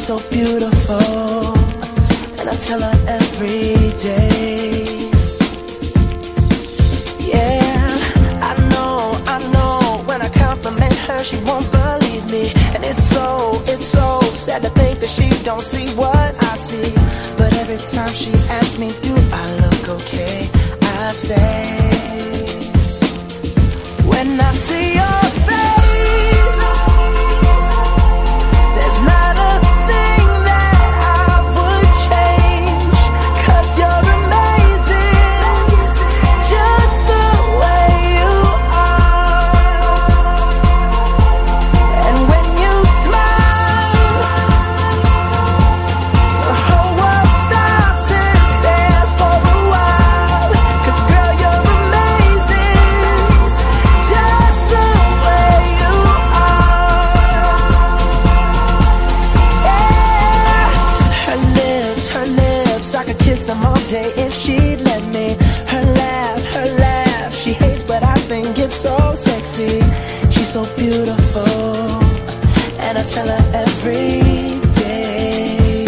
so beautiful, and I tell her every day. Yeah, I know, when I compliment her, she won't believe me. And it's so sad to think that she don't see what I see. But every time she asks me, do I look okay, I say, when I see your face, there's not a thing that I would change, 'cause you're amazing, just the way you are. And when you smile, the whole world stops and stares for a while, 'cause girl, you're amazing, just the way you are. Yeah. Her lips, I could kiss them all day if she'd let me. Her laugh, she hates, but I think it's so sexy. She's so beautiful, and I tell her every day.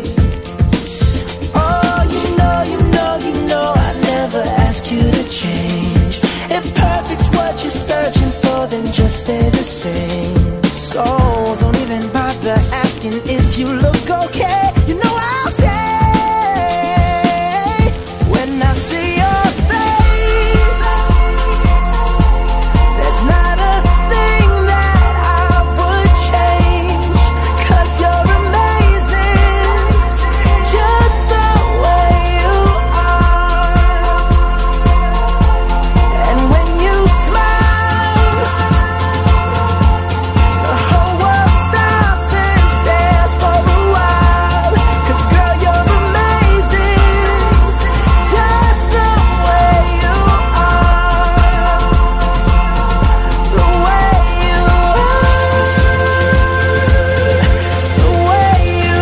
Oh, you know, I never ask you to change. If perfect's what you're searching for, then just stay the same. So don't even bother asking if you look okay. You know I'll say, when I see your face, there's not a thing that I would change, 'cause you're amazing, just the way you are. And when you smile, the whole world stops and stares for a while, 'cause girl, you're amazing, just the way you are. The way you are, the way you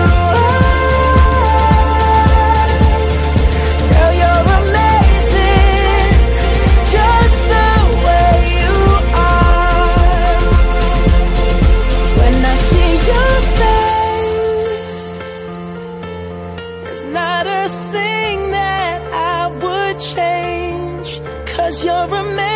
are. Girl, you're amazing, just the way you are. When I see your face, there's not a thing that I would change, 'cause you're amazing.